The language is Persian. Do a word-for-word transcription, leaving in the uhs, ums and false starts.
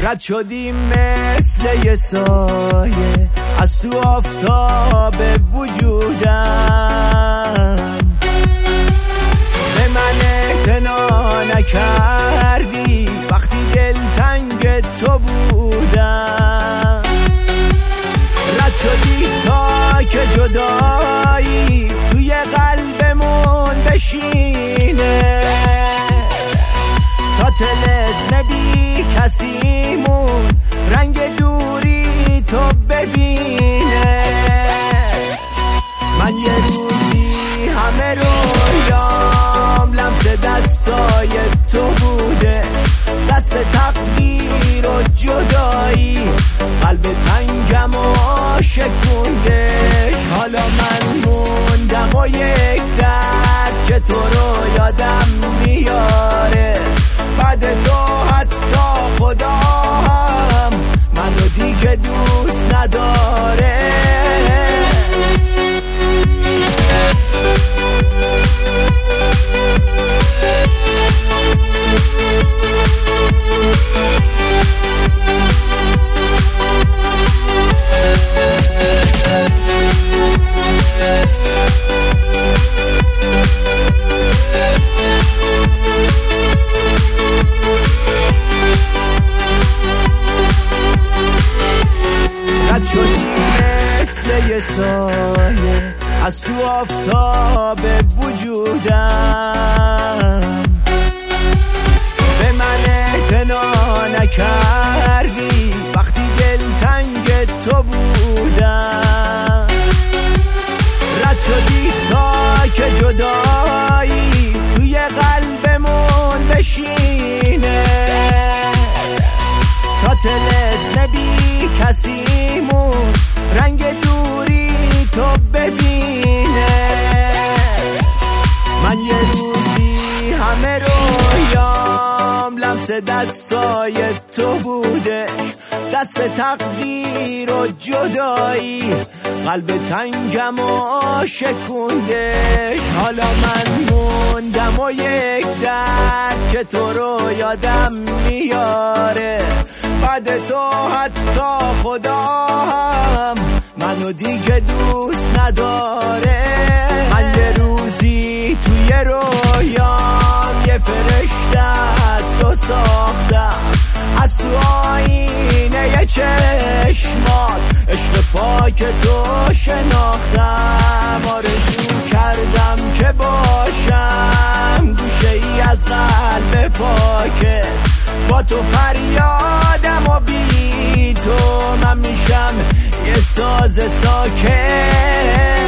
رد شدیم مثل یه سایه از تو آفتاب وجودم، به من اعتنا نکردی وقتی دلتنگ تو بودم. رد شدی تا که جدایی توی قلبمون بشینه، تا طلسم بی کسیمون رنگ دوری تو ببینه. من یه روزی همه رویام لمس دستای تو بوده، دست تقدیر و جدایی قلب تنگم و شکوندش. حالا من موندم و یک درد که تو رو یادم میاره، بعد تو حتی خدا هم منو دیگه دوست نداره. رد شدی مثل یه سایه از تو آفتاب وجودم، به من اعتنا نکردی وقتی دلتنگ تو بودم. رد شدی تا که جدایی توی قلبمون بشینه، تا طلسم بی کسیمون رنگ دوری تو ببینه. من یه روزی همه رویام لمس دستای تو بوده، دست تقدیر و جدایی قلب تنگم و شکوندش. حالا من موندم و یک درد که تو رو یادم میاره، بعد تو حتی خدا هم منو دیگه دوست نداره. من یه روزی توی رویام یه فرشته از تو ساختم، از تو آینه یه چشمات عشق پاک تو شناختم. آرزو کردم که باشم گوشه ای از قلب پاکت، با تو فریادم و بی تو من میشم یه ساز ساکت.